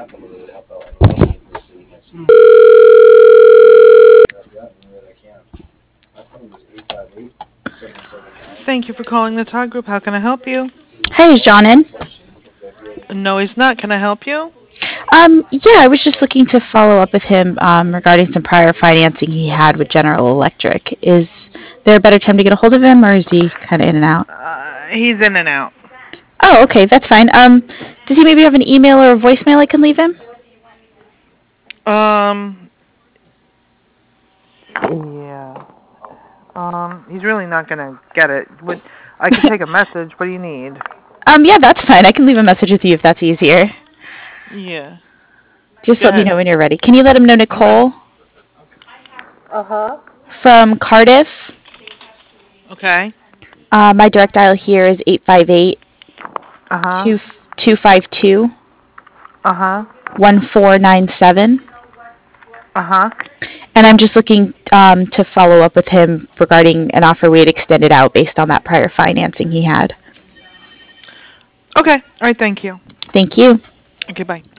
Thank you for calling the Todd Group. How can I help you? Hey, is John in? No, he's not. Can I help you? Yeah, I was just looking to follow up with him regarding some prior financing he had with General Electric. Is there a better time to get a hold of him, or is he kind of in and out? He's in and out. Oh, okay, that's fine. Does he maybe have an email or a voicemail I can leave him? Um, yeah. He's really not gonna get it. I could take a message. What do you need? Yeah, that's fine. I can leave a message with you if that's easier. Yeah. Just Go let me ahead. know when you're ready. Can you let him know Okay. Nicole Uh huh. from Cardiff? Okay. My direct dial here is 858 Uh huh. 252 Uh huh. 1497. Uh huh. And I'm just looking to follow up with him regarding an offer we had extended out based on that prior financing he had. Okay. All right. Thank you. Thank you. Okay. Bye.